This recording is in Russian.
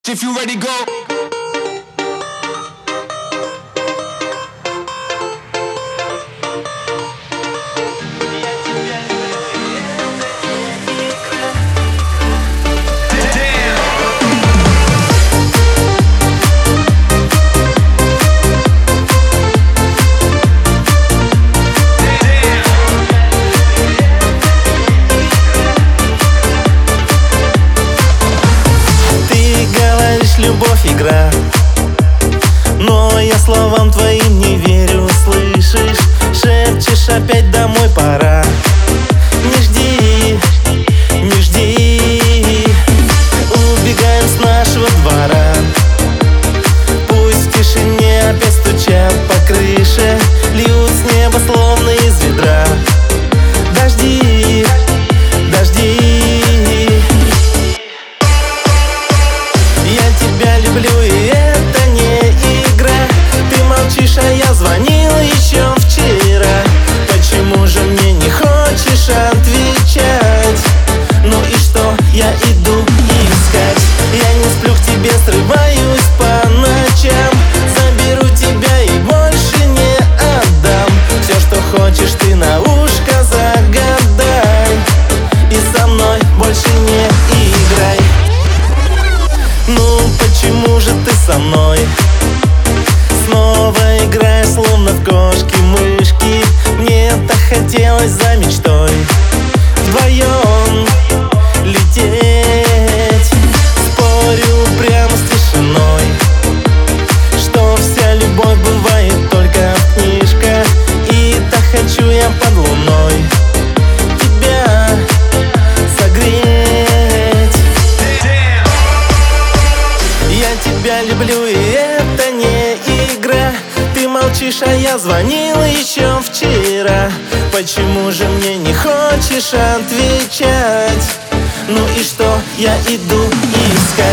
if you ready, go. Любовь игра, но я словам твоим не верю, слышишь? Шепчешь, опять домой пора. Не жди, не жди, убегаем с нашего двора. Пусть в тишине опять стучат по крыше, льют с неба словно из ведра. Дожди, дожди, люблю, и это не игра. Ты молчишь, а я звонил еще вчера. Почему же мне не хочешь отвечать? Ну и что, я иду искать. Я не сплю, к тебе срываюсь по ночам. Заберу тебя и больше не отдам. Все, что хочешь, ты на ушко загадай. И со мной больше не играй. Ну почему же ты со мной? Снова играешь, словно в кошки-мышки. Мне так хотелось за мечтой вдвоем лететь. Спорю прямо с тишиной, что вся любовь бывает только в книжках. И так хочу я под луной тебя согреть. Я тебя люблю, и это не игра. Ты молчишь, а я звонил еще вчера. Почему же мне не хочешь отвечать? Ну и что, я иду искать.